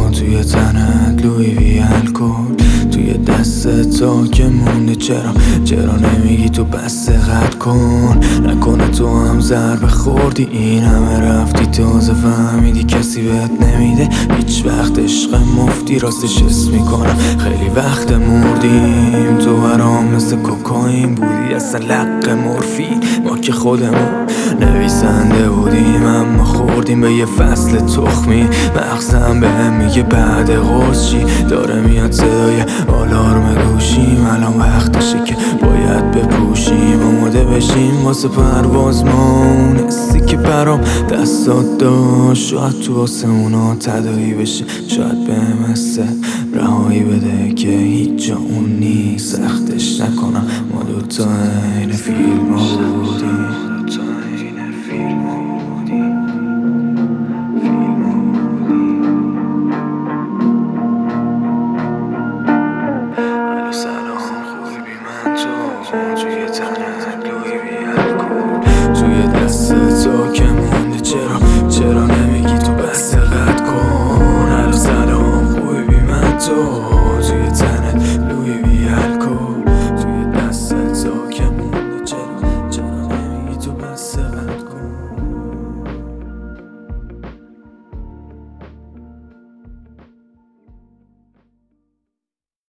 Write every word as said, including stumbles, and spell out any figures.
ما توی تنت لوی وی الکل، توی دست تا که مونده چرا چرا نمیگی تو بس قد کن؟ نکنه تو هم ضربه خوردی این همه رفتی تازه فهمیدی کسی بهت نمیده هیچ وقت. عشق مفتی راستش حس میکنم خیلی وقت مردیم، تو برام مثل کوکائین بودی اصلا لق مورفین. ما که خودمون نویسنده بودیم اما خوردیم به یه فصل تخمی. مغزم بهم میگه بعد قرص چی داره میاد صدای آلارم گوشیم. الان وقتشه که باید بپوشیم آماده بشیم واسه پرواز. ما اون حسی که برام دستات داشت شاید تو واسه اونا تدایی بشه، شاید بهم حس رهایی بده که هیچ جا اون نیست. سختش نکنم ما دوتا این فیلم ها بودیم.